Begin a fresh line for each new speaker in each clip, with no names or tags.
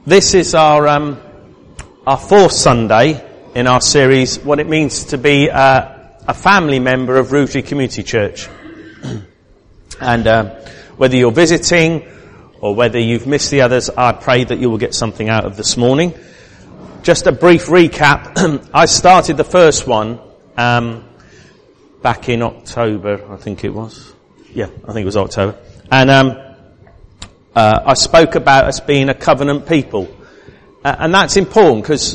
This is our fourth Sunday in our series, what it means to be a family member of Rugeley Community Church. And whether you're visiting or whether you've missed the others, I pray that you will get something out of this morning. Just a brief recap. I started the first one back in October, I think it was. Yeah, I think it was October. And I spoke about us being a covenant people. And that's important because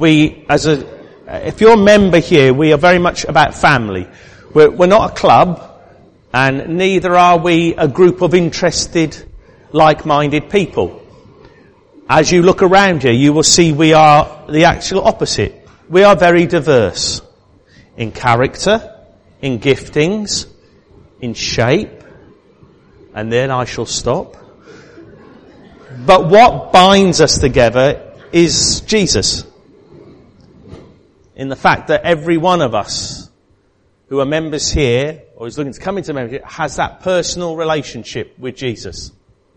if you're a member here, we are very much about family. We're not a club, and neither are we a group of interested, like-minded people. As you look around here, you will see we are the actual opposite. We are very diverse in character, in giftings, in shape, and then I shall stop. But what binds us together is Jesus. In the fact that every one of us who are members here, or is looking to come into membership, has that personal relationship with Jesus.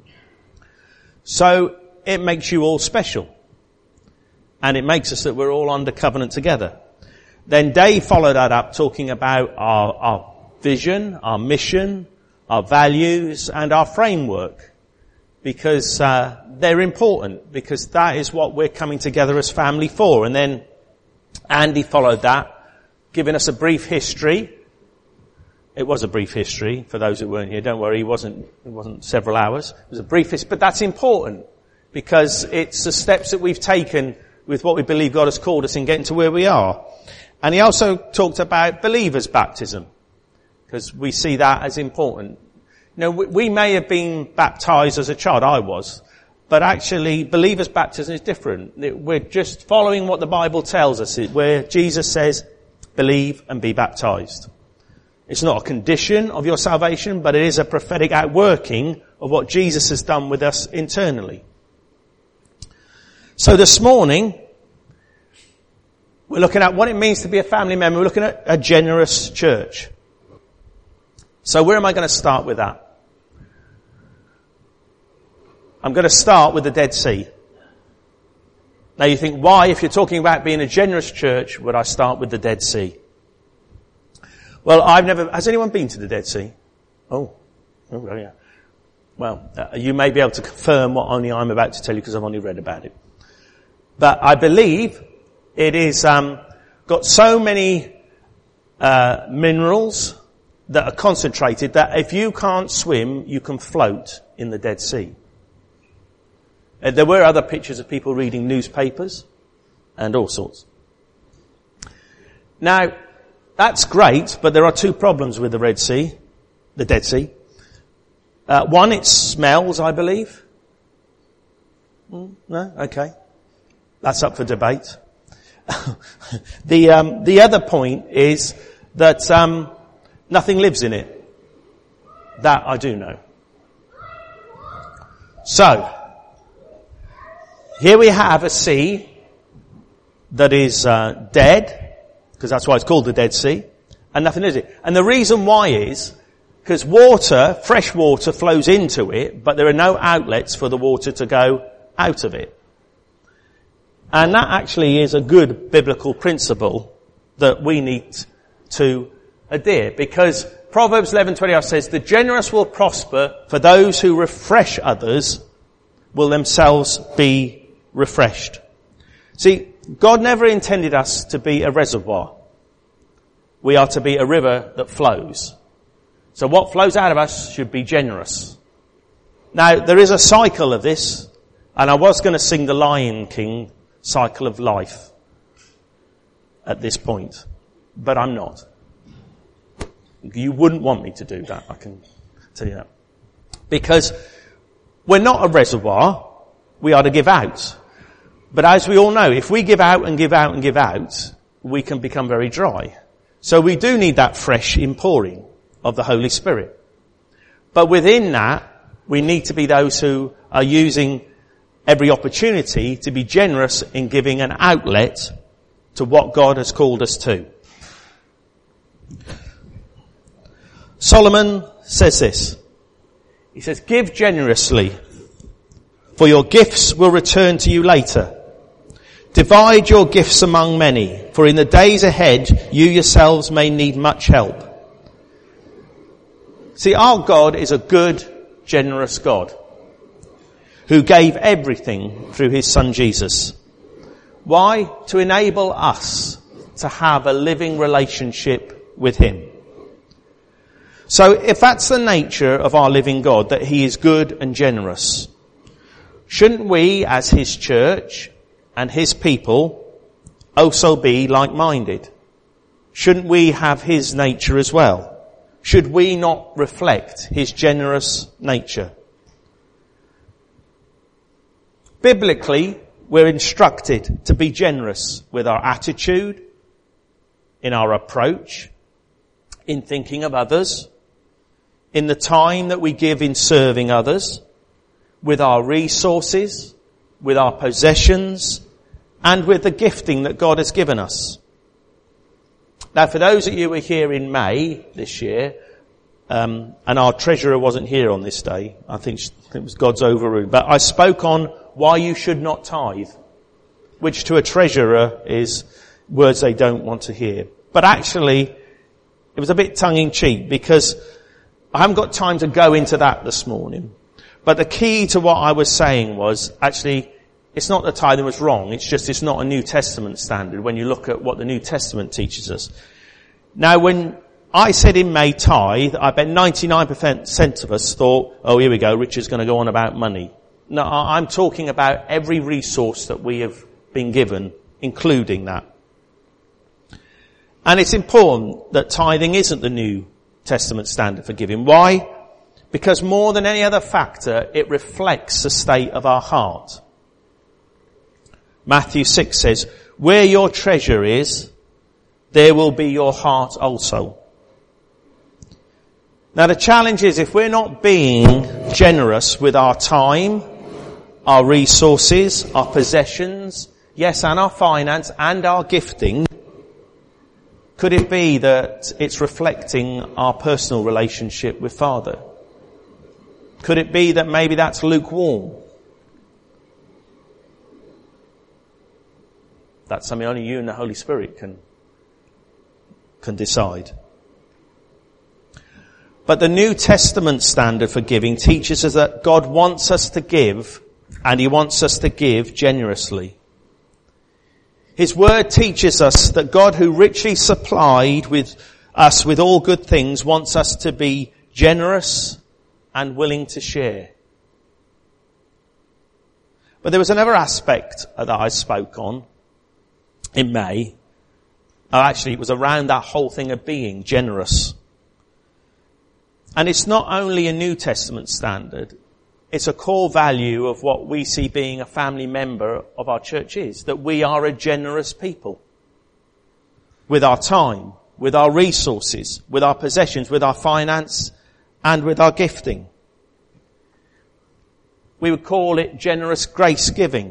So it makes you all special. And it makes us that we're all under covenant together. Then Dave followed that up talking about our vision, our mission, our values, and our framework. Because they're important, because that is what we're coming together as family for. And then Andy followed that, giving us a brief history. It was a brief history for those who weren't here. Don't worry, it wasn't several hours. It was a brief history, but that's important because it's the steps that we've taken with what we believe God has called us in getting to where we are. And he also talked about believers' baptism because we see that as important. You know, we may have been baptized as a child, I was, but actually believers' baptism is different. We're just following what the Bible tells us, where Jesus says, believe and be baptized. It's not a condition of your salvation, but it is a prophetic outworking of what Jesus has done with us internally. So this morning, we're looking at what it means to be a family member. We're looking at a generous church. So where am I going to start with that? I'm going to start with the Dead Sea. Now you think, why, if you're talking about being a generous church, would I start with the Dead Sea? Well, has anyone been to the Dead Sea? Oh yeah. Well, you may be able to confirm what only I'm about to tell you because I've only read about it. But I believe it is, got so many, minerals that are concentrated that if you can't swim, you can float in the Dead Sea. There were other pictures of people reading newspapers and all sorts. Now, that's great, but there are two problems with the Dead Sea. One, it smells, I believe. No? Okay. That's up for debate. The other point is that nothing lives in it. That I do know. So, here we have a sea that is dead, because that's why it's called the Dead Sea, and nothing is it. And the reason why is because fresh water flows into it, but there are no outlets for the water to go out of it. And that actually is a good biblical principle that we need to adhere, because Proverbs 11:20 says, the generous will prosper, for those who refresh others will themselves be refreshed. See, God never intended us to be a reservoir. We are to be a river that flows. So what flows out of us should be generous. Now, there is a cycle of this, and I was going to sing the Lion King cycle of life at this point, but I'm not. You wouldn't want me to do that, I can tell you that. Because we're not a reservoir, we are to give out. But as we all know, if we give out and give out and give out, we can become very dry. So we do need that fresh inpouring of the Holy Spirit. But within that, we need to be those who are using every opportunity to be generous in giving an outlet to what God has called us to. Solomon says this. He says, give generously, for your gifts will return to you later. Divide your gifts among many, for in the days ahead you yourselves may need much help. See, our God is a good, generous God who gave everything through his Son Jesus. Why? To enable us to have a living relationship with him. So if that's the nature of our living God, that he is good and generous, shouldn't we as his church and his people also be like-minded? Shouldn't we have his nature as well? Should we not reflect his generous nature? Biblically, we're instructed to be generous with our attitude, in our approach, in thinking of others, in the time that we give in serving others, with our resources, with our possessions, and with the gifting that God has given us. Now, for those of you who were here in May this year, and our treasurer wasn't here on this day, I think it was God's overrule, but I spoke on why you should not tithe, which to a treasurer is words they don't want to hear. But actually, it was a bit tongue-in-cheek because I haven't got time to go into that this morning. But the key to what I was saying was, actually, it's not that tithing was wrong, it's just it's not a New Testament standard when you look at what the New Testament teaches us. Now, when I said in May tithe, I bet 99% of us thought, oh, here we go, Richard's going to go on about money. No, I'm talking about every resource that we have been given, including that. And it's important that tithing isn't the New Testament standard for giving. Why? Because more than any other factor, it reflects the state of our heart. Matthew 6 says, where your treasure is, there will be your heart also. Now the challenge is if we're not being generous with our time, our resources, our possessions, yes, and our finance and our gifting, could it be that it's reflecting our personal relationship with Father? Could it be that maybe that's lukewarm? That's something only you and the Holy Spirit can decide. But the New Testament standard for giving teaches us that God wants us to give, and he wants us to give generously. His word teaches us that God, who richly supplied us with all good things, wants us to be generous and willing to share. But there was another aspect that I spoke on in May. Actually, it was around that whole thing of being generous. And it's not only a New Testament standard, it's a core value of what we see being a family member of our church is, that we are a generous people. With our time, with our resources, with our possessions, with our finance, and with our gifting. We would call it generous grace giving.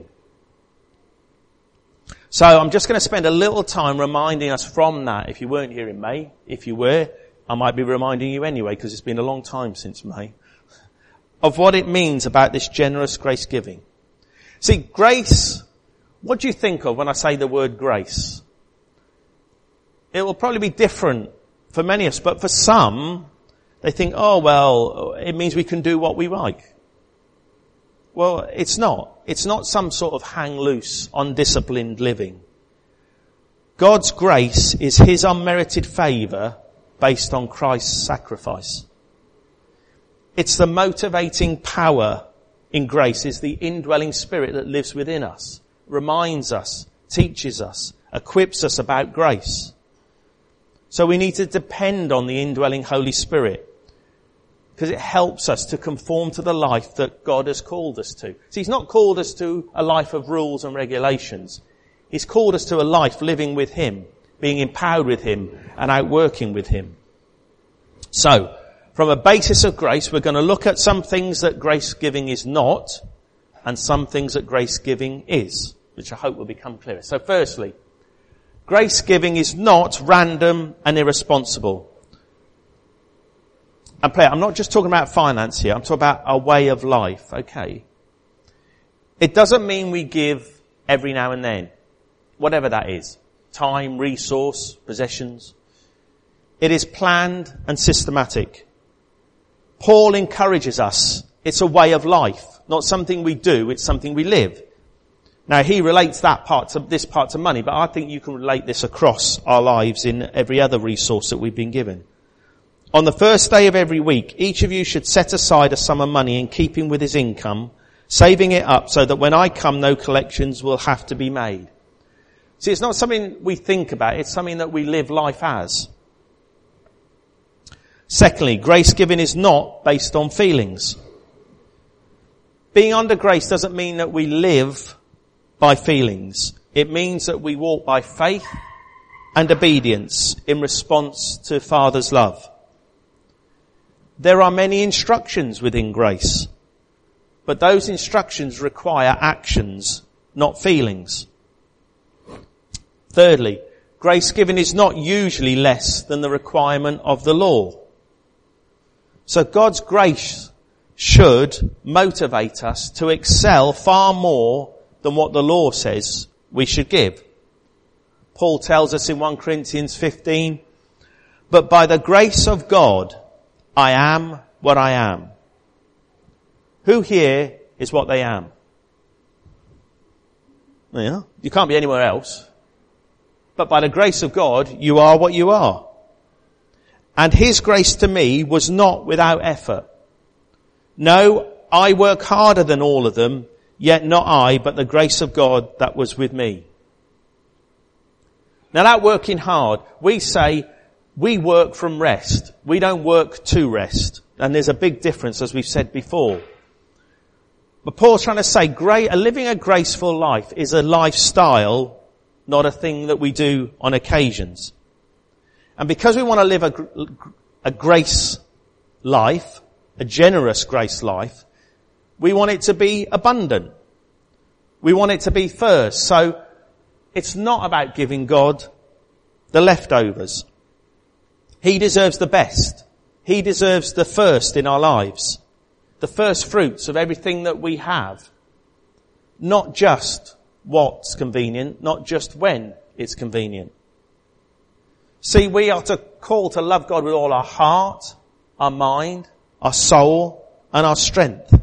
So I'm just going to spend a little time reminding us from that. If you weren't here in May, if you were, I might be reminding you anyway because it's been a long time since May, of what it means about this generous grace giving. See, grace, what do you think of when I say the word grace? It will probably be different for many of us, but for some, they think, oh well, it means we can do what we like. Well, it's not. It's not some sort of hang loose, undisciplined living. God's grace is his unmerited favour based on Christ's sacrifice. It's the motivating power in grace, is the indwelling spirit that lives within us, reminds us, teaches us, equips us about grace. So we need to depend on the indwelling Holy Spirit because it helps us to conform to the life that God has called us to. See, he's not called us to a life of rules and regulations. He's called us to a life living with him, being empowered with him and outworking with him. So, from a basis of grace, we're going to look at some things that grace giving is not and some things that grace giving is, which I hope will become clearer. So firstly, grace giving is not random and irresponsible. And I'm not just talking about finance here, I'm talking about our way of life, okay? It doesn't mean we give every now and then, whatever that is. Time, resource, possessions. It is planned and systematic. Paul encourages us. It's a way of life, not something we do, it's something we live. Now he relates this part to money, but I think you can relate this across our lives in every other resource that we've been given. On the first day of every week, each of you should set aside a sum of money in keeping with his income, saving it up so that when I come, no collections will have to be made. See, it's not something we think about, it's something that we live life as. Secondly, grace giving is not based on feelings. Being under grace doesn't mean that we live by feelings. It means that we walk by faith and obedience in response to Father's love. There are many instructions within grace, but those instructions require actions, not feelings. Thirdly, grace given is not usually less than the requirement of the law. So God's grace should motivate us to excel far more than what the law says we should give. Paul tells us in 1 Corinthians 15, but by the grace of God, I am what I am. Who here is what they am? Yeah, you can't be anywhere else. But by the grace of God, you are what you are. And his grace to me was not without effort. No, I work harder than all of them, yet not I, but the grace of God that was with me. Now that working hard, we say we work from rest. We don't work to rest. And there's a big difference, as we've said before. But Paul's trying to say living a graceful life is a lifestyle, not a thing that we do on occasions. And because we want to live a grace life, a generous grace life, we want it to be abundant. We want it to be first. So it's not about giving God the leftovers. He deserves the best. He deserves the first in our lives. The first fruits of everything that we have. Not just what's convenient, not just when it's convenient. See, we are called to love God with all our heart, our mind, our soul, and our strength.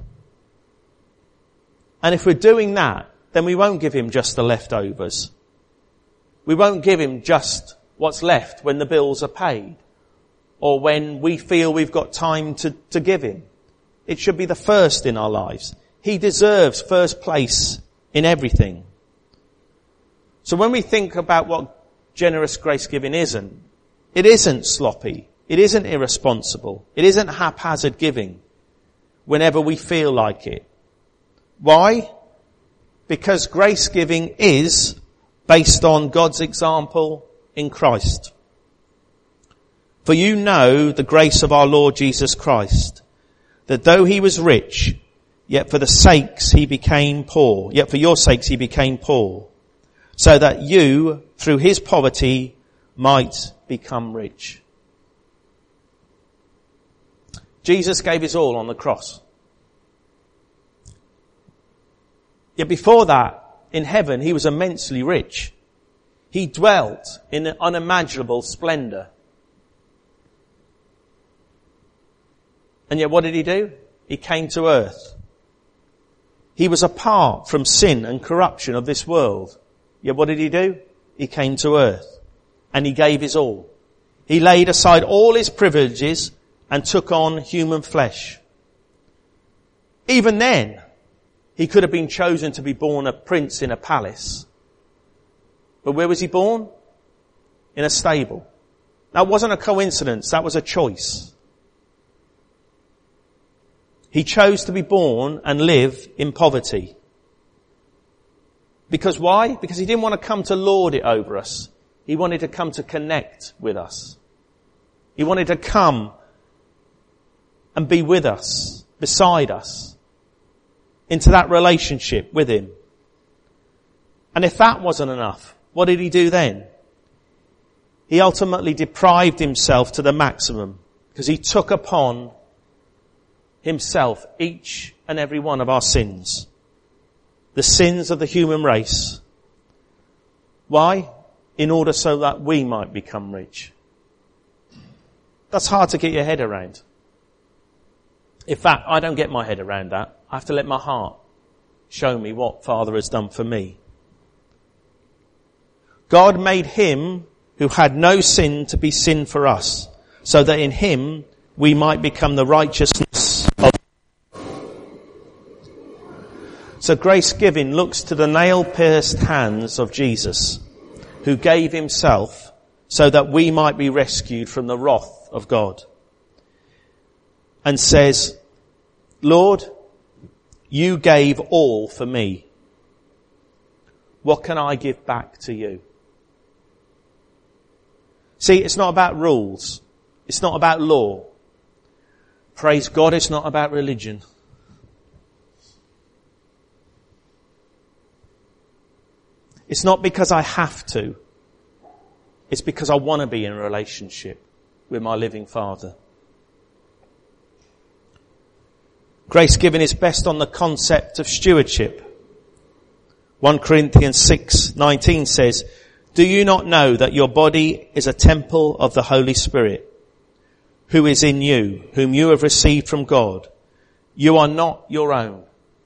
And if we're doing that, then we won't give him just the leftovers. We won't give him just what's left when the bills are paid, or when we feel we've got time to give him. It should be the first in our lives. He deserves first place in everything. So when we think about what generous grace giving isn't, it isn't sloppy. It isn't irresponsible. It isn't haphazard giving whenever we feel like it. Why? Because grace giving is based on God's example in Christ. For you know the grace of our Lord Jesus Christ, that though he was rich, yet for your sakes he became poor, so that you, through his poverty, might become rich. Jesus gave his all on the cross. Yet before that, in heaven, he was immensely rich. He dwelt in an unimaginable splendor. And yet what did he do? He came to earth. He was apart from sin and corruption of this world. Yet what did he do? He came to earth. And he gave his all. He laid aside all his privileges and took on human flesh. Even then, he could have been chosen to be born a prince in a palace. But where was he born? In a stable. That wasn't a coincidence. That was a choice. He chose to be born and live in poverty. Because why? Because he didn't want to come to lord it over us. He wanted to come to connect with us. He wanted to come and be with us, beside us, into that relationship with him. And if that wasn't enough, what did he do then? He ultimately deprived himself to the maximum, because he took upon himself each and every one of our sins. the sins of the human race. Why? In order so that we might become rich. That's hard to get your head around. In fact, I don't get my head around that. I have to let my heart show me what Father has done for me. God made him who had no sin to be sin for us, so that in him we might become the righteousness of God. So grace giving looks to the nail-pierced hands of Jesus, who gave himself so that we might be rescued from the wrath of God. And says, Lord, you gave all for me. What can I give back to you? See, it's not about rules. It's not about law. Praise God, it's not about religion. It's not because I have to. It's because I want to be in a relationship with my living Father. Grace given is best on the concept of stewardship. 1 Corinthians 6:19 says, do you not know that your body is a temple of the Holy Spirit, who is in you, whom you have received from God? You are not your own.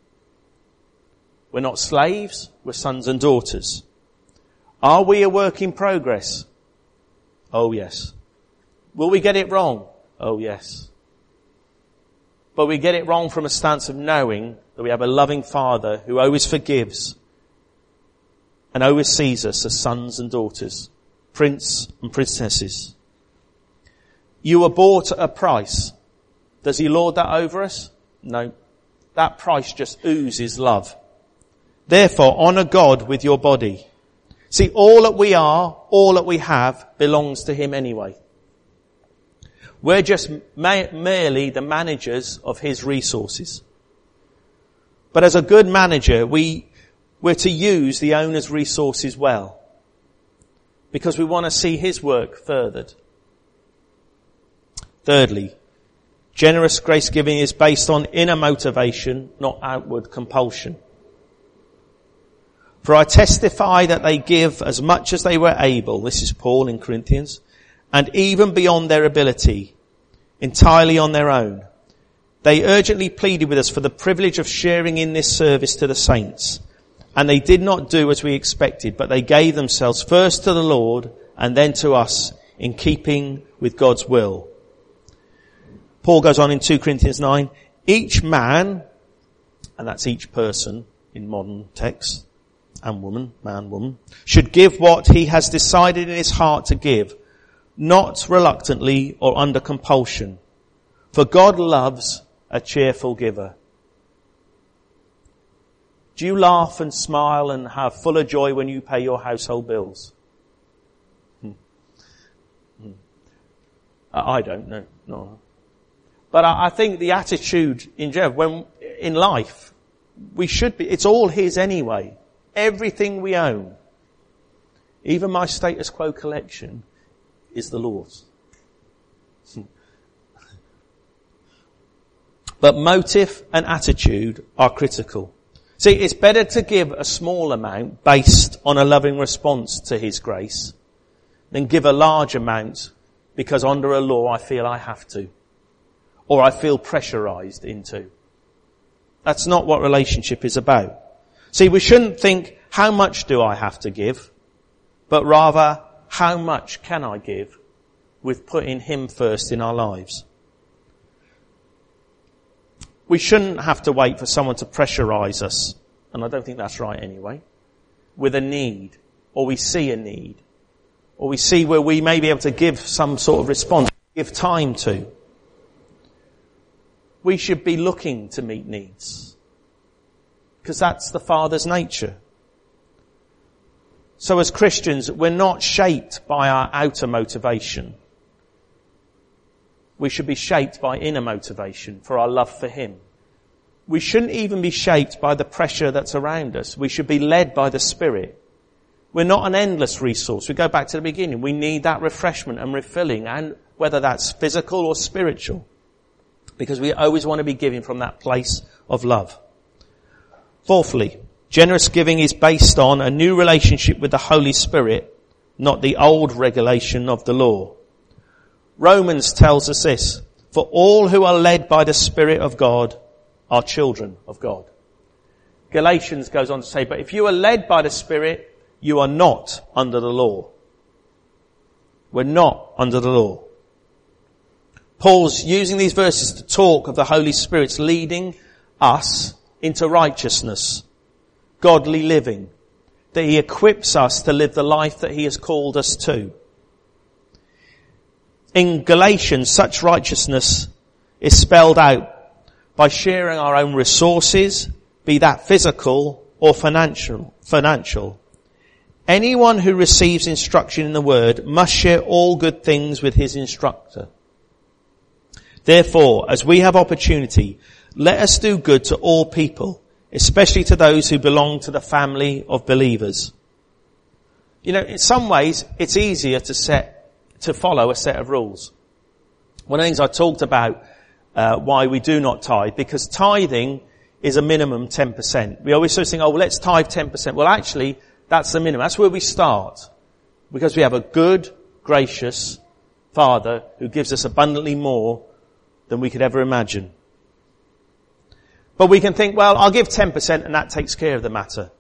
We're not slaves, we're sons and daughters. Are we a work in progress? Oh yes. Will we get it wrong? Oh yes. But we get it wrong from a stance of knowing that we have a loving Father who always forgives and always sees us as sons and daughters, prince and princesses. You were bought at a price. Does he lord that over us? No. That price just oozes love. Therefore, honour God with your body. See, all that we are, all that we have, belongs to him anyway. We're just merely the managers of his resources. But as a good manager, we're to use the owner's resources well, because we want to see his work furthered. Thirdly, generous grace giving is based on inner motivation, not outward compulsion. For I testify that they give as much as they were able, this is Paul in Corinthians, and even beyond their ability, entirely on their own. They urgently pleaded with us for the privilege of sharing in this service to the saints. And they did not do as we expected, but they gave themselves first to the Lord and then to us in keeping with God's will. Paul goes on in 2 Corinthians 9, each man, and that's each person in modern text, and woman, man, woman, should give what he has decided in his heart to give, not reluctantly or under compulsion. For God loves a cheerful giver. Do you laugh and smile and have full of joy when you pay your household bills? I don't know. No. But I think the attitude in general, when in life, we should be, it's all his anyway. Everything we own, even my status quo collection, is the Lord's. But motive and attitude are critical. See, it's better to give a small amount based on a loving response to his grace than give a large amount because under a law I feel I have to, or I feel pressurized into. That's not what relationship is about. See, we shouldn't think, how much do I have to give? But rather, how much can I give with putting him first in our lives? We shouldn't have to wait for someone to pressurize us, and I don't think that's right anyway, with a need, or we see a need, or we see where we may be able to give some sort of response, give time to. We should be looking to meet needs, because that's the Father's nature. So as Christians, we're not shaped by our outer motivation. We should be shaped by inner motivation for our love for him. We shouldn't even be shaped by the pressure that's around us. We should be led by the Spirit. We're not an endless resource. We go back to the beginning. We need that refreshment and refilling, and whether that's physical or spiritual, because we always want to be giving from that place of love. Fourthly, Generous giving is based on a new relationship with the Holy Spirit, not the old regulation of the law. Romans tells us this, for all who are led by the Spirit of God are children of God. Galatians goes on to say, but if you are led by the Spirit, you are not under the law. We're not under the law. Paul's using these verses to talk of the Holy Spirit's leading us into righteousness, godly living, that he equips us to live the life that he has called us to. In Galatians, such righteousness is spelled out by sharing our own resources, be that physical or financial. Anyone who receives instruction in the word must share all good things with his instructor. Therefore, as we have opportunity, let us do good to all people, especially to those who belong to the family of believers. You know, in some ways, it's easier to follow a set of rules. One of the things I talked about, why we do not tithe, because tithing is a minimum 10%. We always sort of think, oh, well, let's tithe 10%. Well, actually, that's the minimum. That's where we start. Because we have a good, gracious Father who gives us abundantly more than we could ever imagine. But we can think, well, I'll give 10% and that takes care of the matter.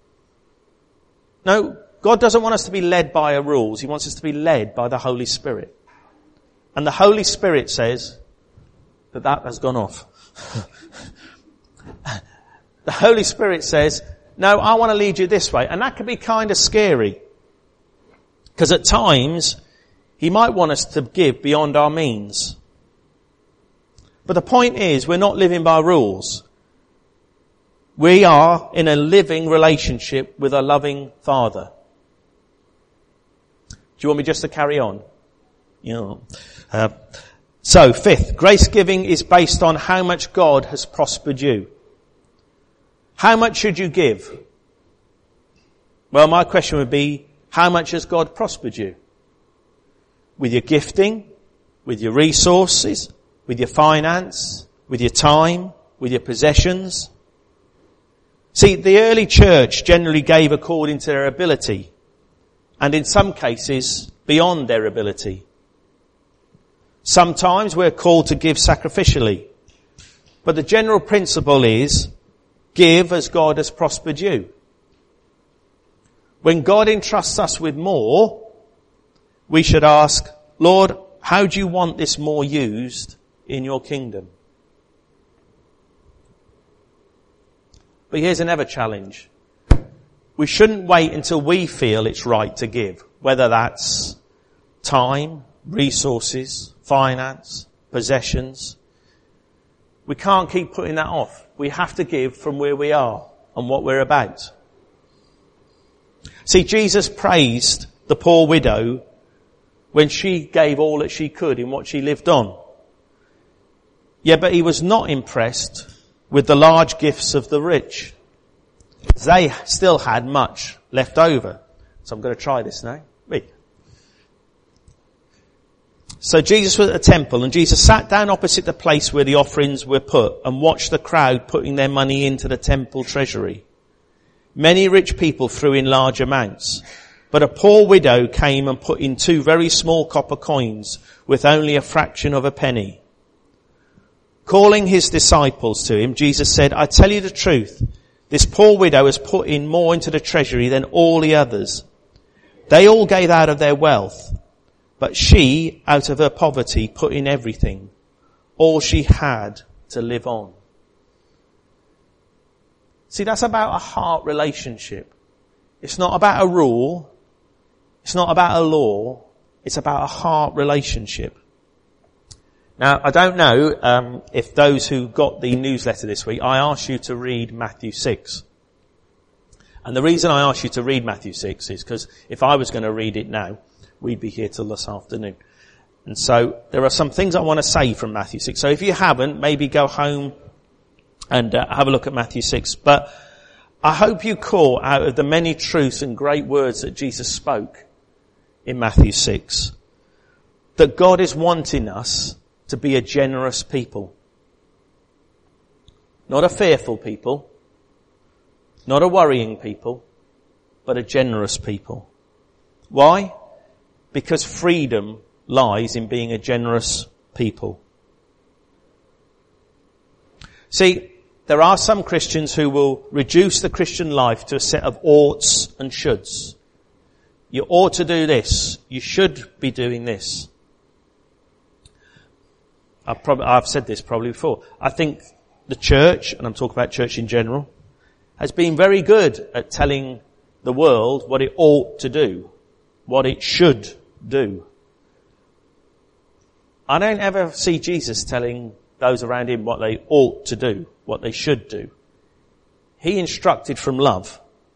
No, God doesn't want us to be led by our rules. He wants us to be led by the Holy Spirit. And the Holy Spirit says that has gone off. The Holy Spirit says, no, I want to lead you this way. And that can be kind of scary. Because at times, he might want us to give beyond our means. But the point is, we're not living by rules. We are in a living relationship with a loving Father. Do you want me just to carry on? So, fifth, grace giving is based on how much God has prospered you. How much should you give? Well, my question would be, how much has God prospered you? With your gifting, with your resources, with your finance, with your time, with your possessions. See, the early church generally gave according to their ability, and in some cases, beyond their ability. Sometimes we're called to give sacrificially, but the general principle is, give as God has prospered you. When God entrusts us with more, we should ask, Lord, how do you want this more used in your kingdom? But here's another challenge. We shouldn't wait until we feel it's right to give, whether that's time, resources, finance, possessions. We can't keep putting that off. We have to give from where we are and what we're about. See, Jesus praised the poor widow when she gave all that she could in what she lived on. Yeah, but he was not impressed with the large gifts of the rich. They still had much left over. So I'm going to try this now. Wait. So Jesus was at the temple, and Jesus sat down opposite the place where the offerings were put and watched the crowd putting their money into the temple treasury. Many rich people threw in large amounts, but a poor widow came and put in 2 very small copper coins with only a fraction of a penny. Calling his disciples to him, Jesus said, I tell you the truth, this poor widow has put in more into the treasury than all the others. They all gave out of their wealth, but she, out of her poverty, put in everything, all she had to live on. See, that's about a heart relationship. It's not about a rule. It's not about a law. It's about a heart relationship. Now, I don't know if those who got the newsletter this week, I asked you to read Matthew 6. And the reason I asked you to read Matthew 6 is because if I was going to read it now, we'd be here till this afternoon. And so there are some things I want to say from Matthew 6. So if you haven't, maybe go home and have a look at Matthew 6. But I hope you caught out of the many truths and great words that Jesus spoke in Matthew 6 that God is wanting us to be a generous people. Not a fearful people. Not a worrying people, but a generous people. Why? Because freedom lies in being a generous people. See, there are some Christians who will reduce the Christian life to a set of oughts and shoulds. You ought to do this. You should be doing this. I've said this probably before. I think the church, and I'm talking about church in general, has been very good at telling the world what it ought to do, what it should do. I don't ever see Jesus telling those around him what they ought to do, what they should do. He instructed from love.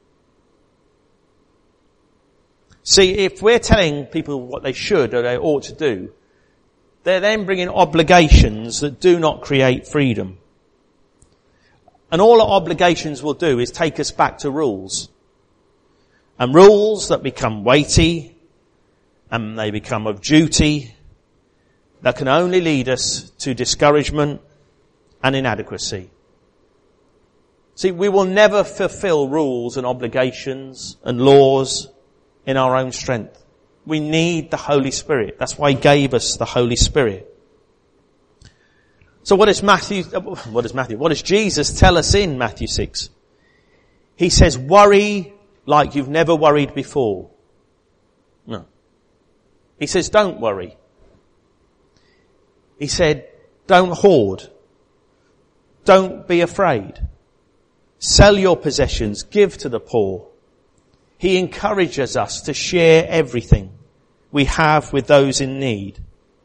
See, if we're telling people what they should or they ought to do, they're then bringing obligations that do not create freedom. And all our obligations will do is take us back to rules. And rules that become weighty, and they become of duty, that can only lead us to discouragement and inadequacy. See, we will never fulfill rules and obligations and laws in our own strength. We need the Holy Spirit. That's why he gave us the Holy Spirit. So what does Jesus tell us in Matthew 6? He says, worry like you've never worried before. No. He says, don't worry. He said, don't hoard. Don't be afraid. Sell your possessions. Give to the poor. He encourages us to share everything we have with those in need.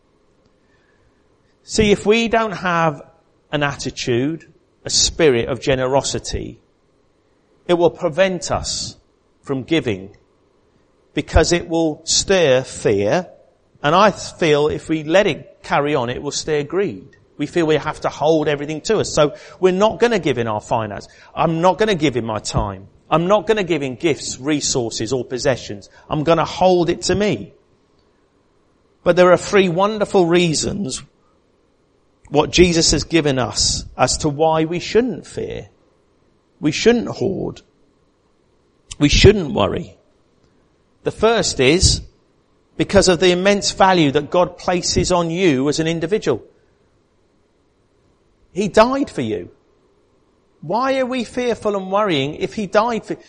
See, if we don't have an attitude, a spirit of generosity, it will prevent us from giving because it will stir fear. And I feel if we let it carry on, it will stir greed. We feel we have to hold everything to us. So we're not going to give in our finance. I'm not going to give in my time. I'm not going to give in gifts, resources or possessions. I'm going to hold it to me. But there are 3 wonderful reasons what Jesus has given us as to why we shouldn't fear. We shouldn't hoard. We shouldn't worry. The first is because of the immense value that God places on you as an individual. He died for you. Why are we fearful and worrying if he died for...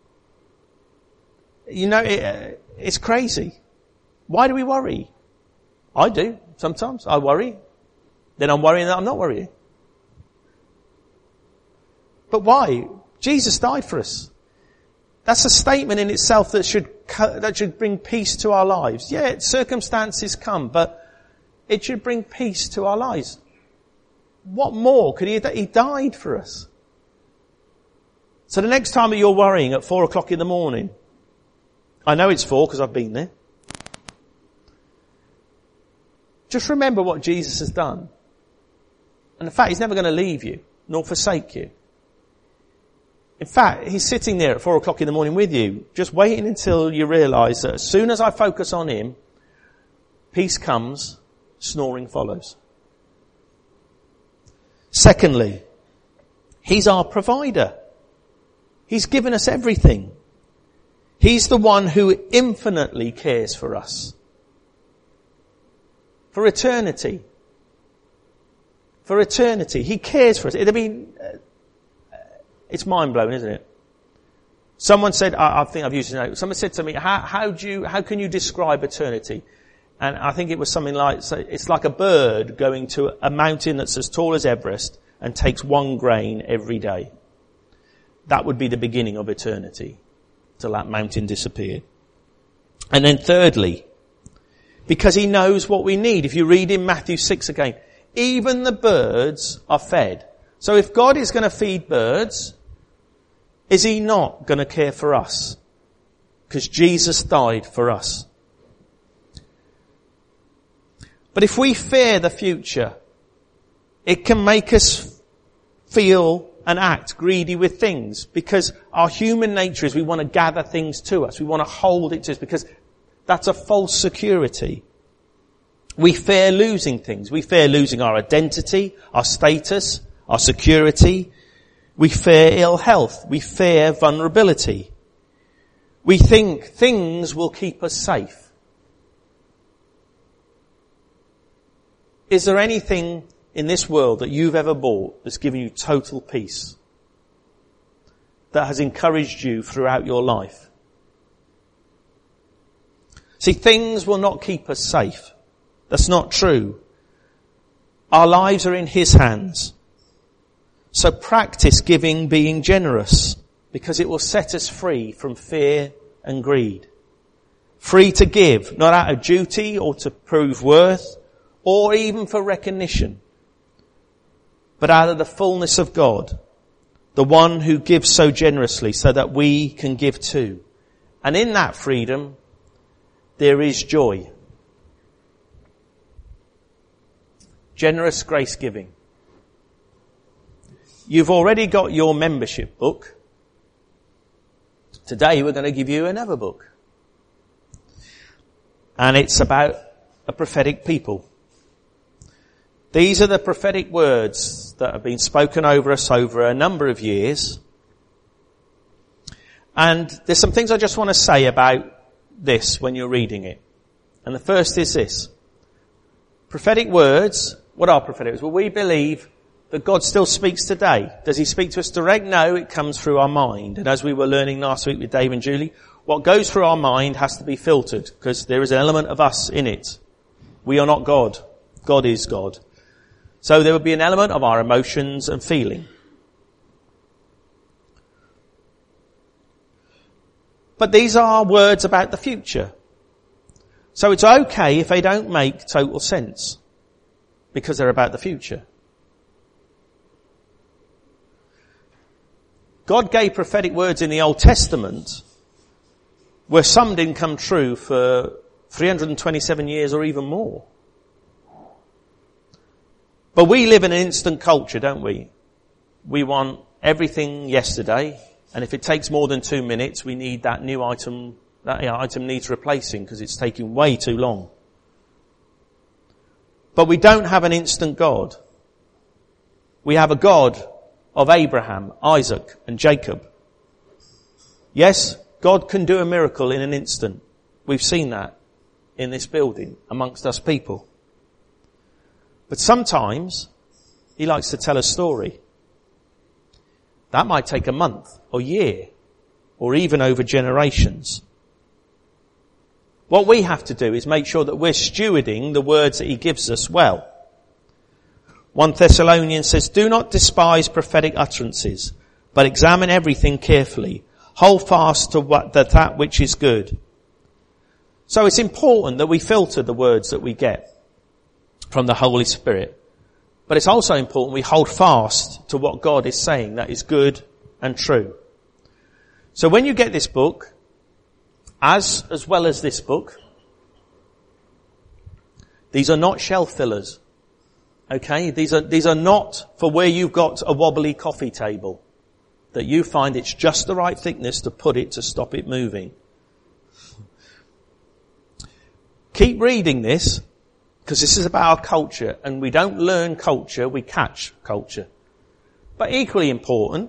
You know, it's crazy. Why do we worry? I do. Sometimes I worry. Then I'm worrying that I'm not worrying. But why? Jesus died for us. That's a statement in itself that should bring peace to our lives. Yeah, circumstances come, but it should bring peace to our lives. What more could he died for us. So the next time that you're worrying at 4 o'clock in the morning, I know it's 4 because I've been there. Just remember what Jesus has done. And the fact he's never going to leave you, nor forsake you. In fact, he's sitting there at 4 o'clock in the morning with you, just waiting until you realise that as soon as I focus on him, peace comes, snoring follows. Secondly, he's our provider. He's given us everything. He's the one who infinitely cares for us. For eternity. For eternity. He cares for us. It's mind-blowing, isn't it? Someone said, I think I've used it, someone said to me, how can you describe eternity? And I think it was something like, so it's like a bird going to a mountain that's as tall as Everest and takes 1 grain every day. That would be the beginning of eternity, till that mountain disappeared. And then thirdly, because he knows what we need. If you read in Matthew 6 again, even the birds are fed. So if God is going to feed birds, is he not going to care for us? Because Jesus died for us. But if we fear the future, it can make us feel and act greedy with things, because our human nature is we want to gather things to us. We want to hold it to us because that's a false security. We fear losing things. We fear losing our identity, our status, our security. We fear ill health. We fear vulnerability. We think things will keep us safe. Is there anything in this world that you've ever bought that's given you total peace? That has encouraged you throughout your life? See, things will not keep us safe. That's not true. Our lives are in His hands. So practice giving, being generous, because it will set us free from fear and greed. Free to give, not out of duty or to prove worth, or even for recognition, but out of the fullness of God, the one who gives so generously so that we can give too. And in that freedom, there is joy. Generous grace giving. You've already got your membership book. Today we're going to give you another book. And it's about a prophetic people. These are the prophetic words that have been spoken over us over a number of years. And there's some things I just want to say about this when you're reading it. And the first is this. Prophetic words, what are prophetic words? Well, we believe that God still speaks today. Does He speak to us direct? No, it comes through our mind. And as we were learning last week with Dave and Julie, what goes through our mind has to be filtered because there is an element of us in it. We are not God. God is God. So there would be an element of our emotions and feeling. But these are words about the future. So it's okay if they don't make total sense because they're about the future. God gave prophetic words in the Old Testament where some didn't come true for 327 years or even more. But we live in an instant culture, don't we? We want everything yesterday, and if it takes more than 2 minutes, we need that new item, that item needs replacing because it's taking way too long. But we don't have an instant God. We have a God of Abraham, Isaac, and Jacob. Yes, God can do a miracle in an instant. We've seen that in this building amongst us people. But sometimes He likes to tell a story. That might take a month or year or even over generations. What we have to do is make sure that we're stewarding the words that He gives us well. 1 Thessalonians says, do not despise prophetic utterances, but examine everything carefully. Hold fast to that which is good. So it's important that we filter the words that we get from the Holy Spirit. But it's also important we hold fast to what God is saying that is good and true. So when you get this book, as well as this book, these are not shelf fillers. Okay? These are not for where you've got a wobbly coffee table that you find it's just the right thickness to put it to stop it moving. Keep reading this, because this is about our culture, and we don't learn culture, we catch culture. But equally important,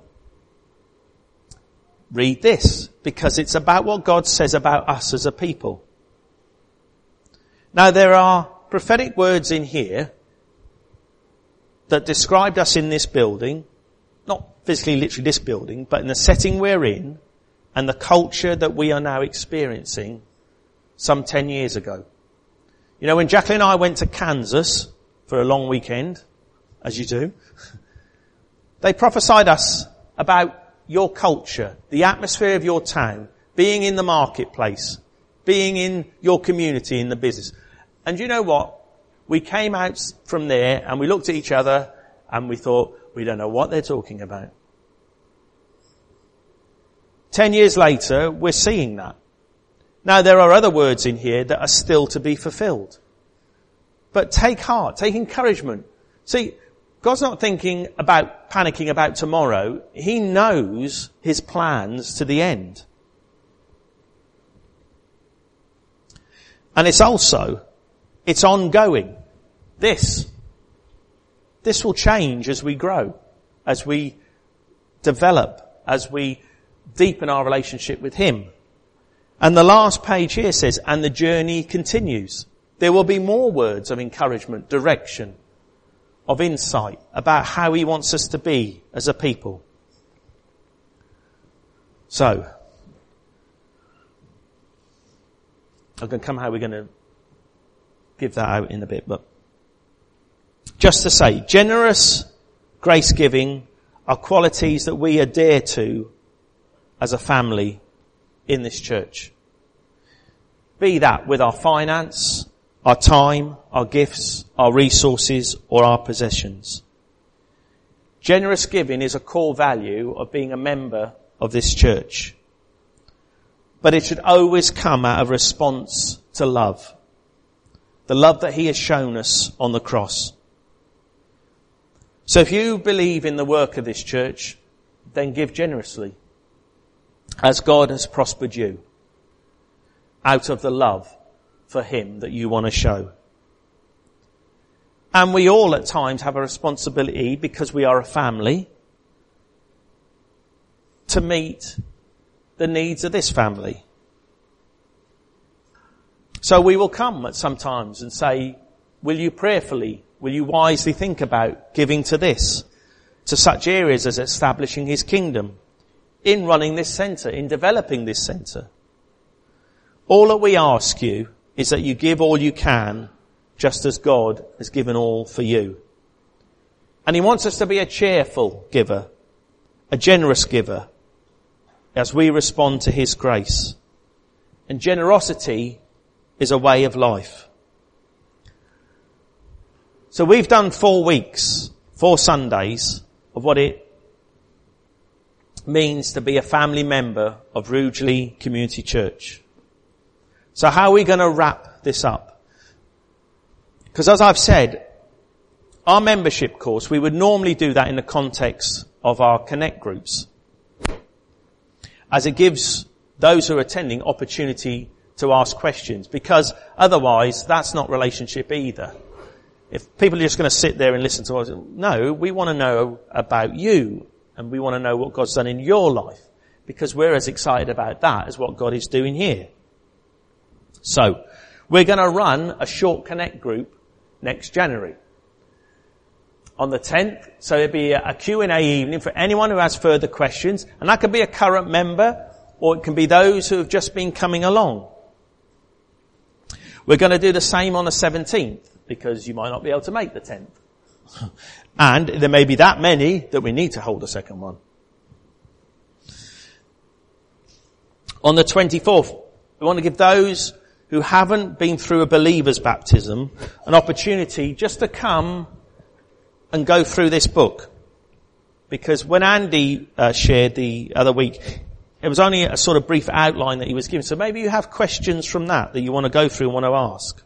read this, because it's about what God says about us as a people. Now there are prophetic words in here that described us in this building, not physically, literally this building, but in the setting we're in, and the culture that we are now experiencing some 10 years ago. You know, when Jacqueline and I went to Kansas for a long weekend, as you do, they prophesied us about your culture, the atmosphere of your town, being in the marketplace, being in your community, in the business. And you know what? We came out from there and we looked at each other and we thought, we don't know what they're talking about. 10 years later, we're seeing that. Now, there are other words in here that are still to be fulfilled. But take heart, take encouragement. See, God's not thinking about panicking about tomorrow. He knows His plans to the end. And it's ongoing. This will change as we grow, as we develop as we deepen our relationship with him. And the last page here says, and the journey continues. There will be more words of encouragement, direction, of insight about how he wants us to be as a people. So, I'm going to come how we're going to give that out in a bit, but just to say, generous grace giving are qualities that we adhere to as a family in this church. Be that with our finance, our time, our gifts, our resources, or our possessions. Generous giving is a core value of being a member of this church. But it should always come out of response to love. The love that he has shown us on the cross. So if you believe in the work of this church, then give generously, as God has prospered you, out of the love for him that you want to show. And we all at times have a responsibility, because we are a family, to meet the needs of this family. So we will come at some times and say, will you prayerfully, will you wisely think about giving to this, to such areas as establishing his kingdom, in running this centre, in developing this centre. All that we ask you is that you give all you can, just as God has given all for you. And he wants us to be a cheerful giver, a generous giver, as we respond to his grace. And generosity is a way of life. So we've done 4 weeks, 4 Sundays, of what it means to be a family member of Rugeley Community Church. So how are we going to wrap this up? Because as I've said, our membership course, we would normally do that in the context of our Connect groups, as it gives those who are attending opportunity to ask questions, because otherwise that's not relationship either. If people are just going to sit there and listen to us, no, we want to know about you, and we want to know what God's done in your life, because we're as excited about that as what God is doing here. So, we're going to run a short Connect group next January, on the 10th. So it'll be a Q&A evening for anyone who has further questions, and that could be a current member, or it can be those who have just been coming along. We're going to do the same on the 17th, because you might not be able to make the 10th. And there may be that many that we need to hold a second one. On the 24th, we want to give those who haven't been through a believer's baptism an opportunity just to come and go through this book. Because when Andy shared the other week, it was only a sort of brief outline that he was given. So maybe you have questions from that you want to go through and want to ask.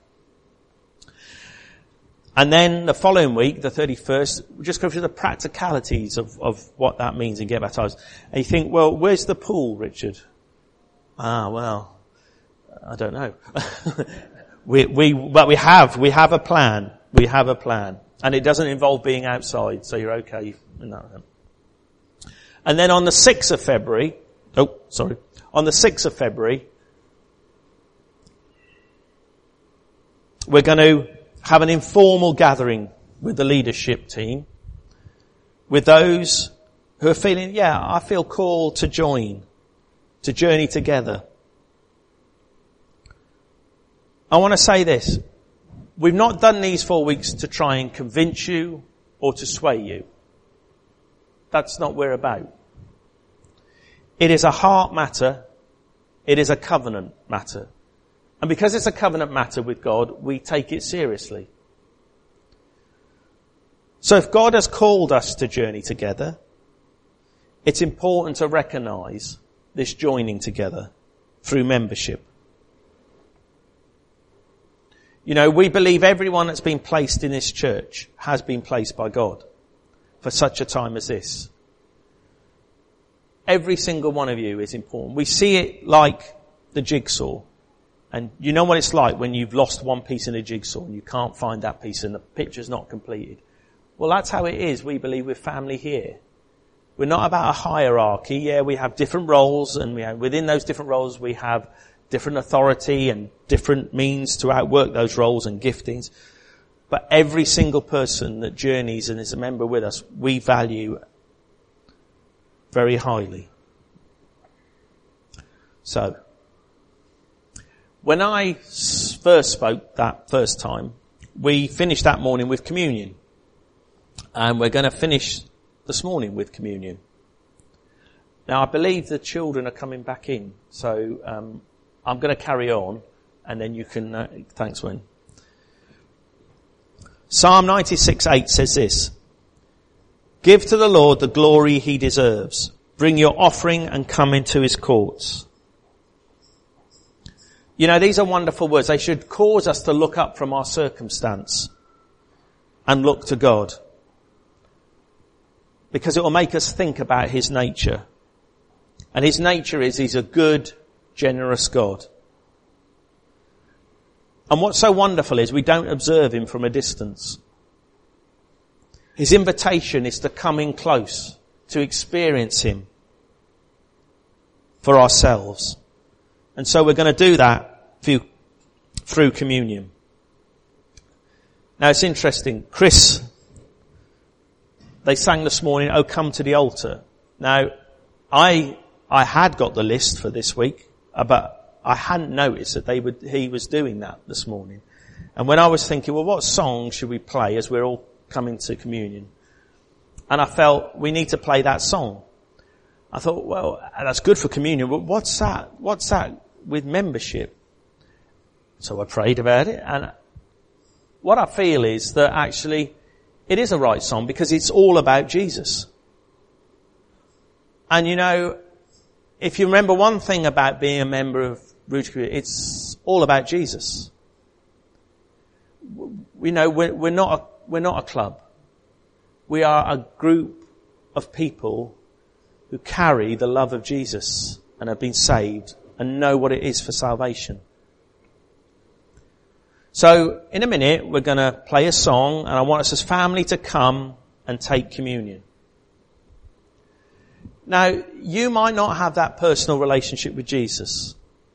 And then the following week, the 31st, we'll just go through the practicalities of what that means and get baptized. And you think, well, where's the pool, Richard? Well, I don't know. But we have a plan. We have a plan. And it doesn't involve being outside, so you're okay. No. And then on the 6th of February, on the 6th of February, we're going to have an informal gathering with the leadership team, with those who are feeling, I feel called to join, to journey together. I want to say this. We've not done these 4 weeks to try and convince you or to sway you. That's not what we're about. It is a heart matter. It is a covenant matter. And because it's a covenant matter with God, we take it seriously. So if God has called us to journey together, it's important to recognize this joining together through membership. You know, we believe everyone that's been placed in this church has been placed by God for such a time as this. Every single one of you is important. We see it like the jigsaw. And you know what it's like when you've lost one piece in a jigsaw and you can't find that piece and the picture's not completed. Well, that's how it is, we believe, with family here. We're not about a hierarchy. Yeah, we have different roles, and within those different roles we have different authority and different means to outwork those roles and giftings. But every single person that journeys and is a member with us, we value very highly. So, when I first spoke that first time, we finished that morning with communion. And we're going to finish this morning with communion. Now, I believe the children are coming back in. So, I'm going to carry on, and then you can, thanks, Wayne. Psalm 96:8 says this: "Give to the Lord the glory he deserves. Bring your offering and come into his courts." You know, these are wonderful words. They should cause us to look up from our circumstance and look to God, because it will make us think about his nature. And his nature is he's a good, generous God. And what's so wonderful is we don't observe him from a distance. His invitation is to come in close, to experience him for ourselves. And so we're going to do that through communion. Now it's interesting. Chris, they sang this morning, "Oh, come to the altar." Now, I had got the list for this week, but I hadn't noticed that he was doing that this morning. And when I was thinking, well, what song should we play as we're all coming to communion? And I felt we need to play that song. I thought, well, that's good for communion, but what's that with membership? So I prayed about it, and what I feel is that actually it is a right song because it's all about Jesus. And you know, if you remember one thing about being a member of Rooted Community, it's all about Jesus. We know we're not a club. We are a group of people who carry the love of Jesus and have been saved and know what it is for salvation. So in a minute we're going to play a song, and I want us as family to come and take communion. Now, you might not have that personal relationship with Jesus.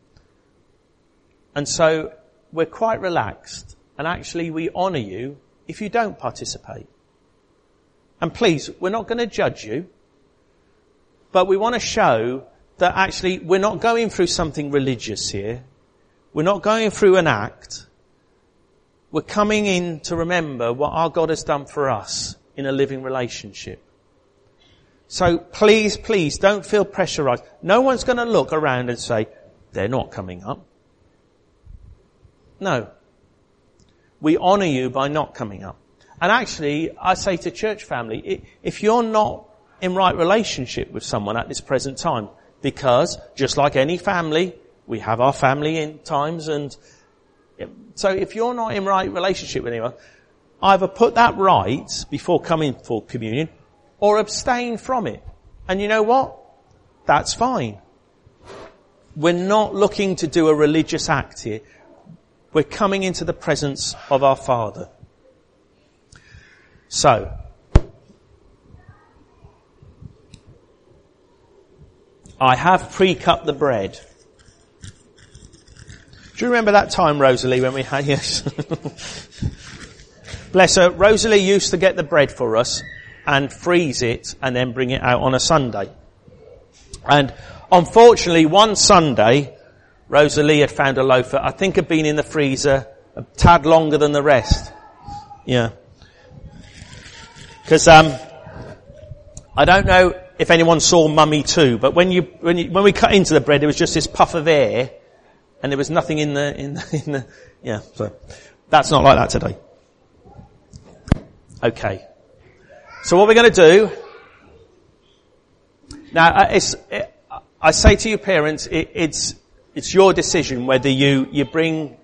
And so we're quite relaxed, and actually we honour you if you don't participate. And please, we're not going to judge you, but we want to show that actually we're not going through something religious here. We're not going through an act. We're coming in to remember what our God has done for us in a living relationship. So please, don't feel pressurized. No one's going to look around and say, they're not coming up. No. We honour you by not coming up. And actually, I say to church family, if you're not in right relationship with someone at this present time, because just like any family, we have our family in times, and so if you're not in right relationship with anyone, either put that right before coming for communion, or abstain from it. And you know what? That's fine. We're not looking to do a religious act here. We're coming into the presence of our Father. So, I have pre-cut the bread. Do you remember that time, Rosalie, when we had, yes. Bless her. Rosalie used to get the bread for us and freeze it and then bring it out on a Sunday. And unfortunately, one Sunday, Rosalie had found a loaf that I think had been in the freezer a tad longer than the rest. Yeah. Because, I don't know if anyone saw Mummy 2, but when we cut into the bread, there was just this puff of air, and there was nothing in the, yeah, so that's not like that today. Okay. So what we're going to do, now, I say to you parents, it's your decision whether you bring,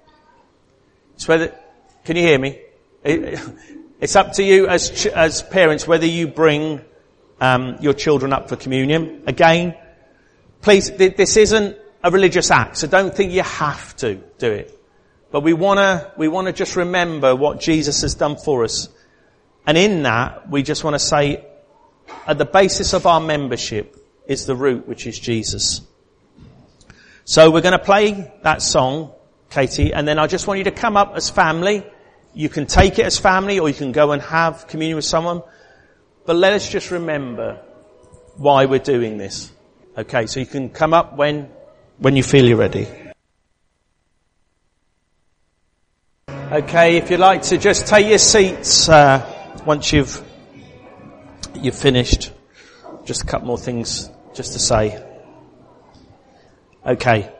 can you hear me? It's up to you as parents whether you bring, your children up for communion. Again, please, this isn't a religious act, so don't think you have to do it. But we wanna just remember what Jesus has done for us. And in that, we just want to say, at the basis of our membership is the root, which is Jesus. So we're going to play that song, Katie, and then I just want you to come up as family. You can take it as family, or you can go and have communion with someone. But let us just remember why we're doing this. Okay, so you can come up when you feel you're ready. Okay, if you'd like to just take your seats once you've finished. Just a couple more things just to say. Okay.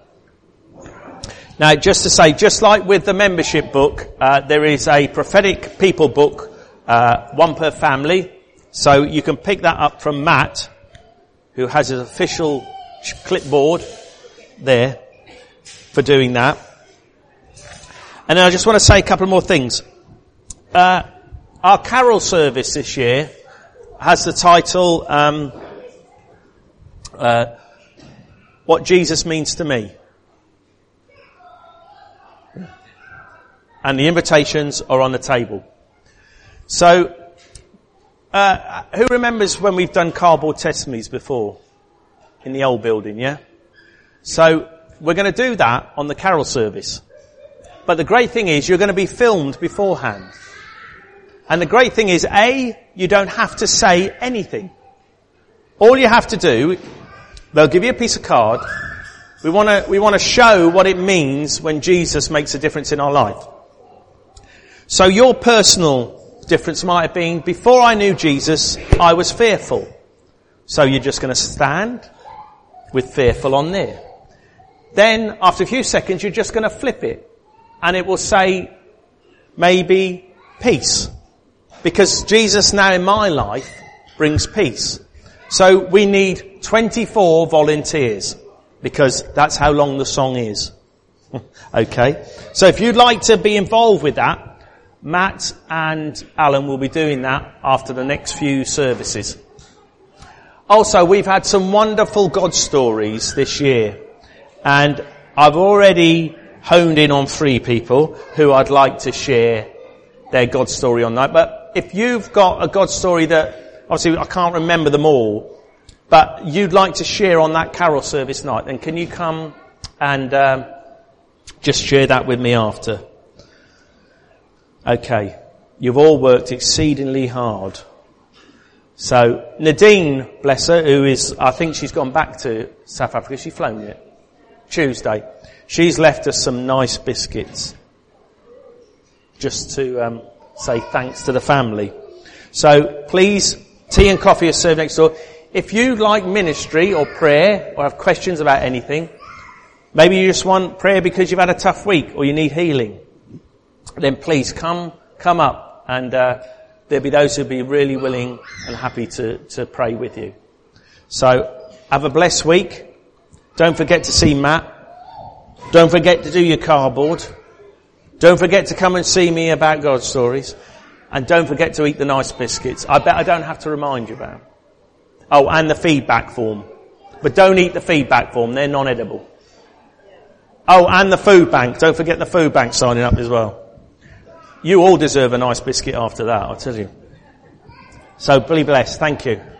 Now, just to say, just like with the membership book, there is a prophetic people book, one per family. So you can pick that up from Matt, who has his official clipboard there for doing that. And then I just want to say a couple more things. Our carol service this year has the title, What Jesus Means to Me. And the invitations are on the table. So, who remembers when we've done cardboard testimonies before? In the old building, yeah? So, we're going to do that on the carol service. But the great thing is, you're going to be filmed beforehand. And the great thing is, you don't have to say anything. All you have to do, they'll give you a piece of card. We want to show what it means when Jesus makes a difference in our life. So your personal difference might have been, before I knew Jesus, I was fearful. So you're just going to stand with fearful on there. Then, after a few seconds, you're just going to flip it. And it will say, maybe, peace. Because Jesus now in my life brings peace. So we need 24 volunteers. Because that's how long the song is. Okay? So if you'd like to be involved with that, Matt and Alan will be doing that after the next few services. Also, we've had some wonderful God stories this year. And I've already honed in on 3 people who I'd like to share their God story on that. But if you've got a God story that, obviously I can't remember them all, but you'd like to share on that carol service night, then can you come and just share that with me after? Okay. You've all worked exceedingly hard. So Nadine, bless her, who is, I think she's gone back to South Africa. She's flown yet? Tuesday. She's left us some nice biscuits. Just to say thanks to the family. So please, tea and coffee are served next door. If you like ministry or prayer or have questions about anything, maybe you just want prayer because you've had a tough week or you need healing, then please come up and there'll be those who'll be really willing and happy to pray with you. So have a blessed week. Don't forget to see Matt. Don't forget to do your cardboard. Don't forget to come and see me about God stories. And don't forget to eat the nice biscuits. I bet I don't have to remind you about. Oh, and the feedback form. But don't eat the feedback form. They're non-edible. Oh, and the food bank. Don't forget the food bank signing up as well. You all deserve a nice biscuit after that, I'll tell you. So be blessed. Thank you.